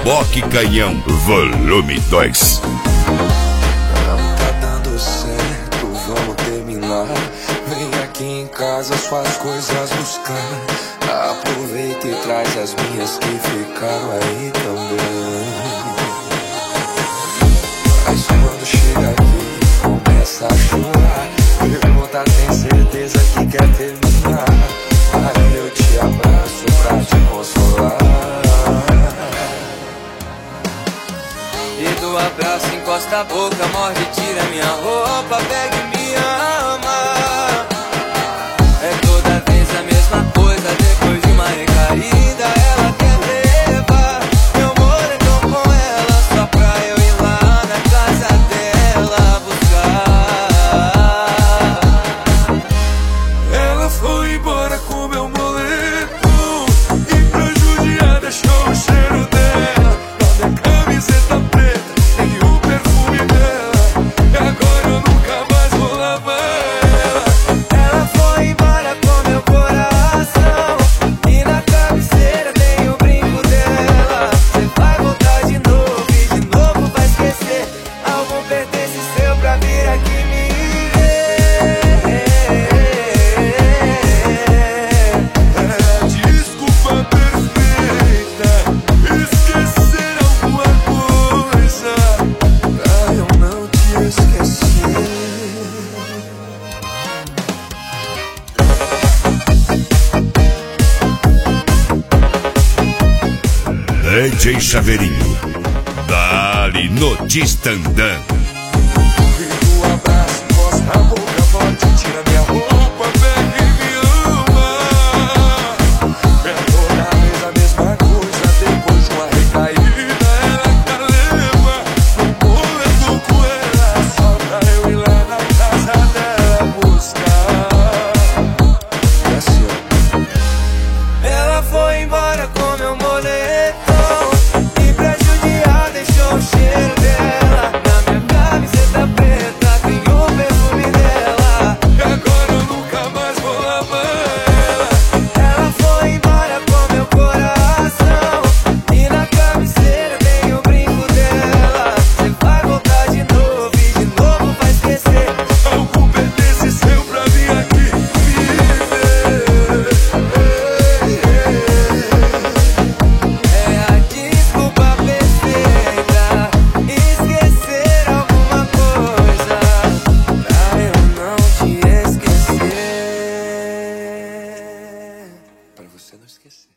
Boque Canhão, volume 2. Não tá dando certo, vamos terminar. Vem aqui em casa suas coisas buscar. Aproveita e traz as minhas que ficaram aí também. Mas quando chega aqui, começa a chorar. Pergunta, tem certeza que quer terminar? Aí eu te abraço pra te consolar. E do abraço encosta a boca, morde, tira minha roupa, pega e me ama. É toda vez a mesma coisa, depois de uma recaída ela quer levar meu moletom com ela, só pra eu ir lá na casa dela buscar. Ela foi embora com meu moletom e pra judiar deixou o cheiro dela na minha camiseta preta e o perfume dela. E agora eu nunca mais vou lavar ela. Ela foi embora com meu coração e na cabeceira tem o brinco dela. Você vai voltar de novo e de novo vai esquecer algum pertence seu pra vir aqui me ver. Desculpa perfeita, esquecer alguma coisa pra eu não te esquecer. DJ Chaveirinho, dali no Tistandã. E do abraço, encosta a boca, morde, tira minha roupa, pega e me ama. É toda vez a mesma coisa, depois de uma recaída ela quer levar meu moletom com ela, só pra eu ir lá na casa dela buscar. E assim, ó. Ela foi embora com meu moletom e pra judiar deixou o cheiro dela na minha camiseta preta, tem o perfume dela. E agora eu nunca mais vou lavar ela. Ela foi embora com meu coração e na cabeceira tem o brinco dela. Você vai voltar de novo e de novo vai esquecer Algum pertence seu pra vir aqui me ver. É a desculpa perfeita, esquecer alguma coisa pra eu não te esquecer. Pra você não esquecer.